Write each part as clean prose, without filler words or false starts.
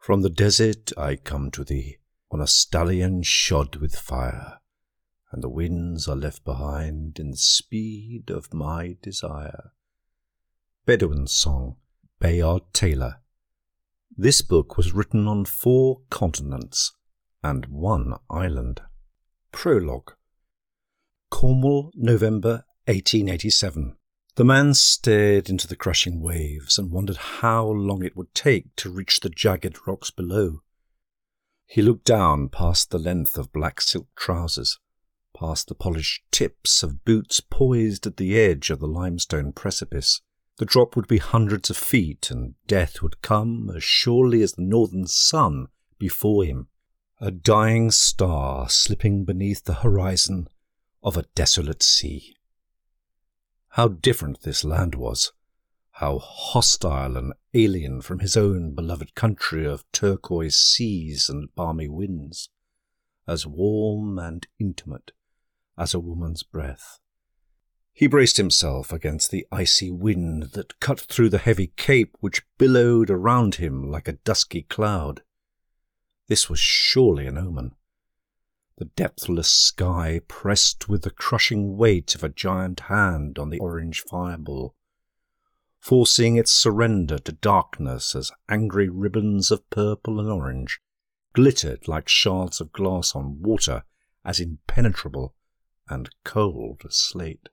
From the desert I come to thee, on a stallion shod with fire, and the winds are left behind in the speed of my desire. Bedouin Song, Bayard Taylor. This book was written on 4 continents and 1 island. Prologue. Cornwall, November 1887. The man stared into the crushing waves and wondered how long it would take to reach the jagged rocks below. He looked down past the length of black silk trousers, past the polished tips of boots poised at the edge of the limestone precipice. The drop would be hundreds of feet, and death would come as surely as the northern sun before him, a dying star slipping beneath the horizon of a desolate sea. How different this land was, how hostile and alien from his own beloved country of turquoise seas and balmy winds, as warm and intimate as a woman's breath. He braced himself against the icy wind that cut through the heavy cape which billowed around him like a dusky cloud. This was surely an omen. The depthless sky pressed with the crushing weight of a giant hand on the orange fireball, forcing its surrender to darkness as angry ribbons of purple and orange glittered like shards of glass on water as impenetrable and cold as slate.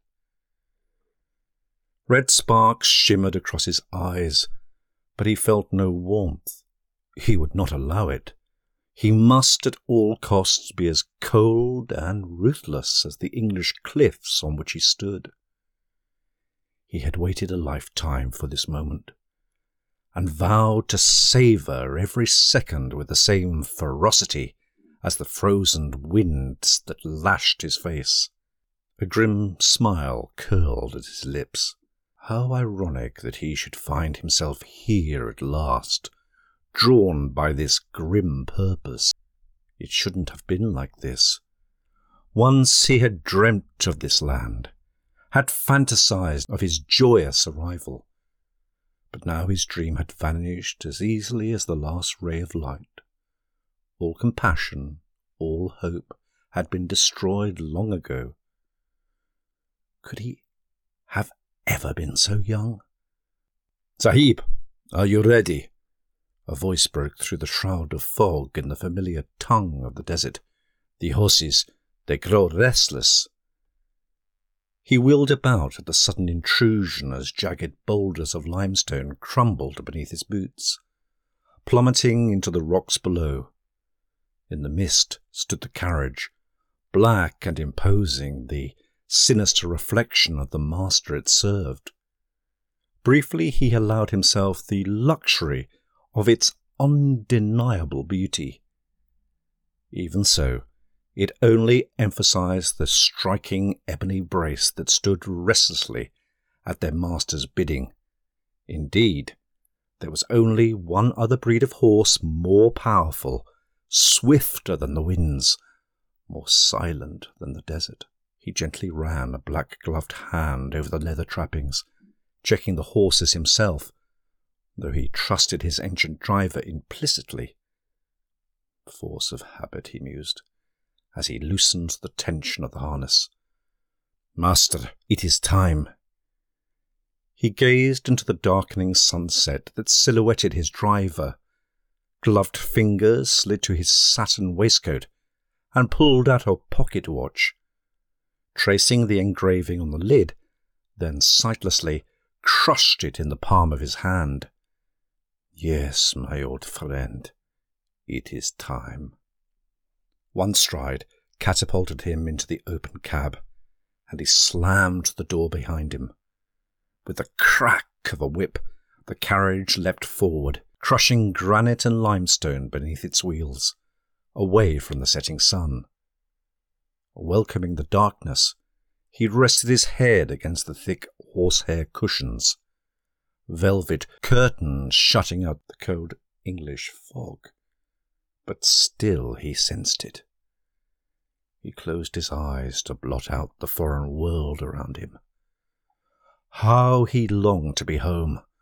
Red sparks shimmered across his eyes, but he felt no warmth. He would not allow it. He must at all costs be as cold and ruthless as the English cliffs on which he stood. He had waited a lifetime for this moment, and vowed to savour every second with the same ferocity as the frozen winds that lashed his face. A grim smile curled at his lips. How ironic that he should find himself here at last, drawn by this grim purpose. It shouldn't have been like this. Once he had dreamt of this land, had fantasized of his joyous arrival, but now his dream had vanished as easily as the last ray of light. All compassion, all hope had been destroyed long ago. Could he have ever been so young? "Sahib, are you ready?" A voice broke through the shroud of fog in the familiar tongue of the desert. "The horses, they grow restless." He wheeled about at the sudden intrusion as jagged boulders of limestone crumbled beneath his boots, plummeting into the rocks below. In the mist stood the carriage, black and imposing, the sinister reflection of the master it served. Briefly he allowed himself the luxury of its undeniable beauty. Even so, it only emphasized the striking ebony brace that stood restlessly at their master's bidding. Indeed, there was only one other breed of horse more powerful, swifter than the winds, more silent than the desert. He gently ran a black-gloved hand over the leather trappings, checking the horses himself, though he trusted his ancient driver implicitly. Force of habit, he mused, as he loosened the tension of the harness. "Master, it is time." He gazed into the darkening sunset that silhouetted his driver. Gloved fingers slid to his satin waistcoat and pulled out a pocket watch. Tracing the engraving on the lid, then sightlessly crushed it in the palm of his hand. "Yes, my old friend, it is time." One stride catapulted him into the open cab, and he slammed the door behind him. With the crack of a whip, the carriage leapt forward, crushing granite and limestone beneath its wheels, away from the setting sun. Welcoming the darkness, he rested his head against the thick horsehair cushions, velvet curtains shutting out the cold English fog. But still he sensed it. He closed his eyes to blot out the foreign world around him. How he longed to be home,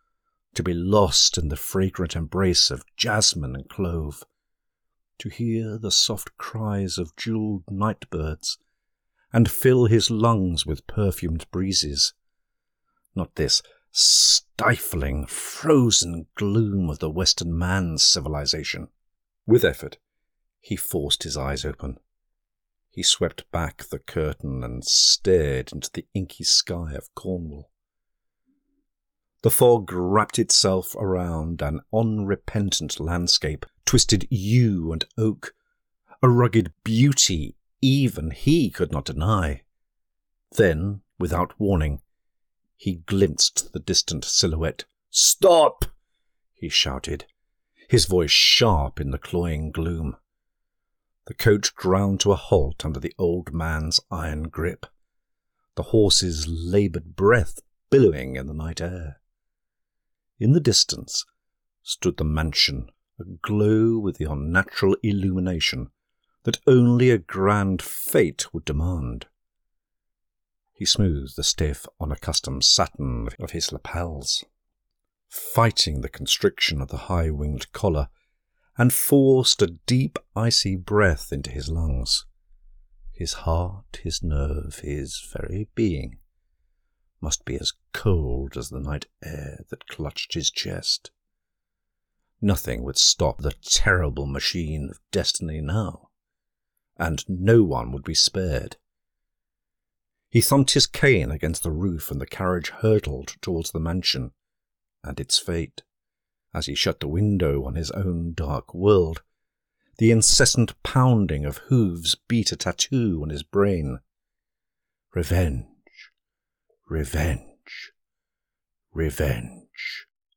to be lost in the fragrant embrace of jasmine and clove, to hear the soft cries of jewelled night-birds, and fill his lungs with perfumed breezes. Not this stifling, frozen gloom of the Western man's civilization. With effort, he forced his eyes open. He swept back the curtain and stared into the inky sky of Cornwall. The fog wrapped itself around an unrepentant landscape, twisted yew and oak, a rugged beauty even he could not deny. Then, without warning, he glimpsed the distant silhouette. "Stop!" he shouted, his voice sharp in the cloying gloom. The coach ground to a halt under the old man's iron grip, the horse's laboured breath billowing in the night air. In the distance stood the mansion, aglow with the unnatural illumination that only a grand fate would demand. He smoothed the stiff, unaccustomed satin of his lapels, fighting the constriction of the high-winged collar, and forced a deep, icy breath into his lungs. His heart, his nerve, his very being must be as cold as the night air that clutched his chest. Nothing would stop the terrible machine of destiny now, and no one would be spared. He thumped his cane against the roof, and the carriage hurtled towards the mansion and its fate. As he shut the window on his own dark world, the incessant pounding of hooves beat a tattoo on his brain. Revenge, revenge, revenge.